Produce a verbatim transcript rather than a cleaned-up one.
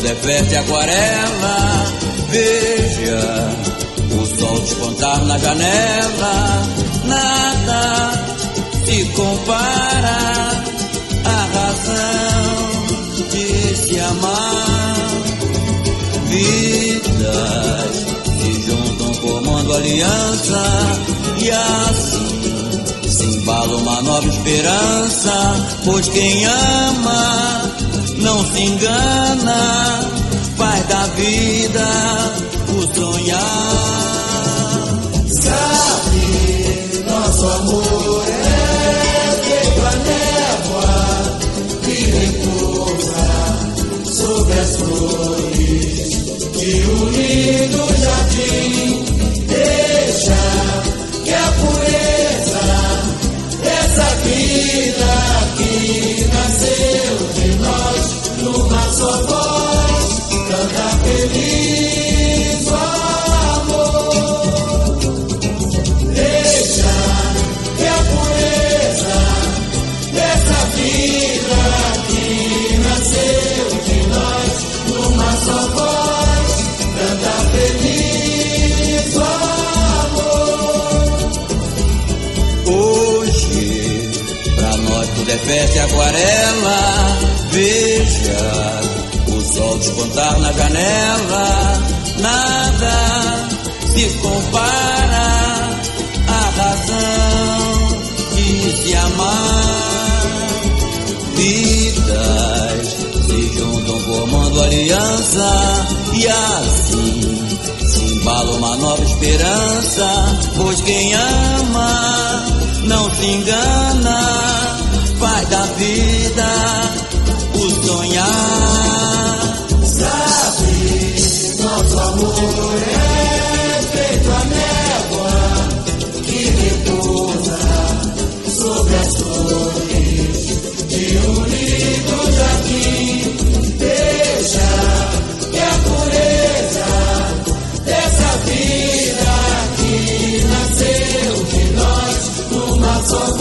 é verde aquarela. Veja o sol despontar na janela. Nada se compara à razão de se amar. Vidas se juntam formando aliança, e assim se embala uma nova esperança. Pois quem ama não se engana, faz da vida o sonhar. Sabe, nosso amor é feito a névoa que repousa sobre as flores de um lindo jardim. Deixa que a pureza dessa vida que nasceu de nós numa só voz canta feliz o amor. Deixa que a pureza dessa vida que nasceu de nós numa só voz canta feliz o amor. Hoje pra nós tudo é festa e aquarela. Veja o sol despontar na janela. Nada se compara à razão de se amar. Vidas se juntam formando aliança, e assim se embala uma nova esperança. Pois quem ama não se engana, faz da vida o sonhar. Sabe, nosso amor é feito a névoa que repousa sobre as flores de um lindo jardim. Deixa que a pureza dessa vida que nasceu de nós numa só